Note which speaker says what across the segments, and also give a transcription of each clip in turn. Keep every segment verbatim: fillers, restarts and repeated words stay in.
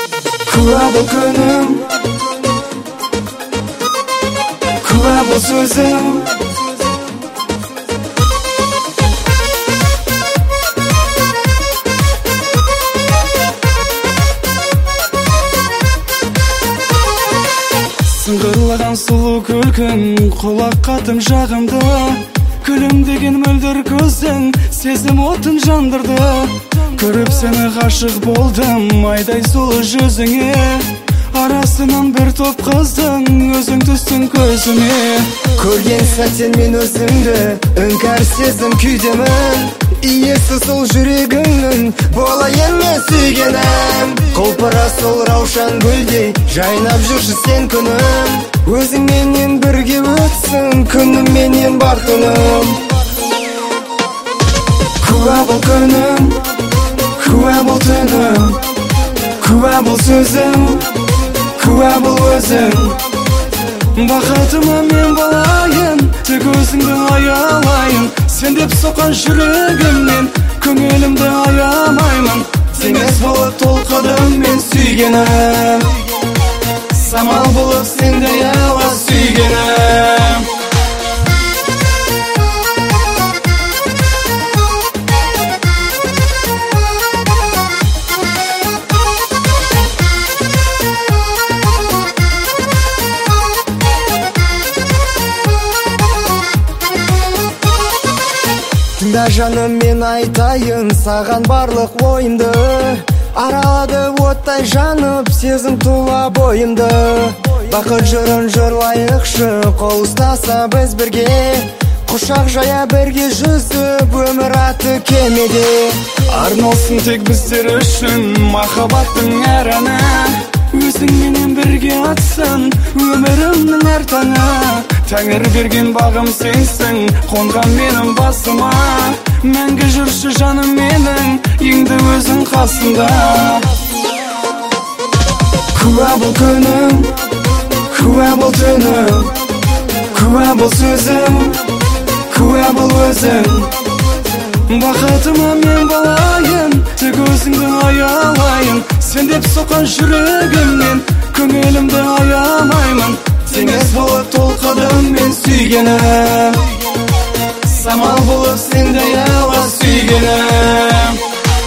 Speaker 1: Kua bol күнүм, kua bol сөзүм. Сыңғырлаған сұлу күлкің, құлақ қатым жағымды. Күлім деген мөлдір көзің, сезім отын жандырды. Көріп сені ғашық болдым, айдай сұлу жүзіңе. Арасынан бір топ қыздың, өзің түстің көзіме.
Speaker 2: Көрген сәттен мен өзімді, іңкәр сезім күйдемін. Иесі сол жүрегіңнің, болайын мен сүйгенім. Құлпыра сол раушан гүлдей, жайнап жүрші сен күнім. Өзіңменен бірге өтсін, күнім менен бар түнім.
Speaker 1: Kua bol күнүм, kua bol түнүм, kua bol сөзім, kua bol өзің. Бақытыма мен болайын, тек өзіңді аялайын. Сен деп соққан жүрегімнен, көңілімді аямаймын. Теңіз болып толқыдым мен сүйгенім, самал болып сендей ауа сүйгенім.
Speaker 2: Тыңда жаным, мен айтайын саған барлық ойымды. Аралады оттай жанып, сезім тула бойымды. Бақыт жырын жырлайықшы, қол ұстаса біз бірге. Құшақ жая бірге жүзіп, өмір аты кемеде.
Speaker 1: Арналсын тек біздер үшін, махаббаттың әр әні. Өзіңменен бірге атсын, өмірімнің әр таңы. Тәңір берген бағым сенсің, қонған менің басыма. Мәңгі жүрші жаным менің, еңді өзің қасында. Kua bol күнүм, kua bol түнүм, kua bol сөзім, kua bol өзің. Бақытыма мен болайын, тек өзіңді аялайын. Сен деп соққан жүрегімнен, көңілімді аямаймын. Теңіз болып толқыдым мен сүйгенім, самал болып сендей ауа сүйгенім.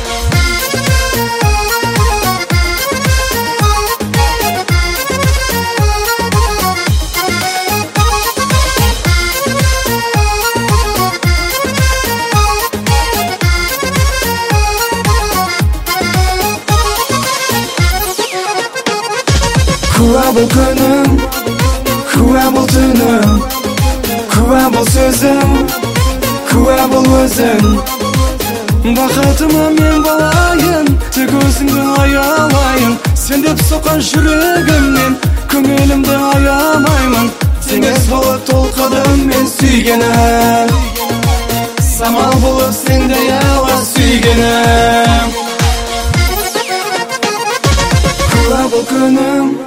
Speaker 1: Kua bol күнүм, kua bol түнүм, kua bol сөзім, kua bol өзің. Бақытыма мен болайын, тек өзіңді аялайын. Сен деп соққан жүрегімнен, көңілімді аямаймын. Теңіз болып толқыдым мен сүйгенім, самал болып сендей ауа сүйгенім. Kua bol күнүм,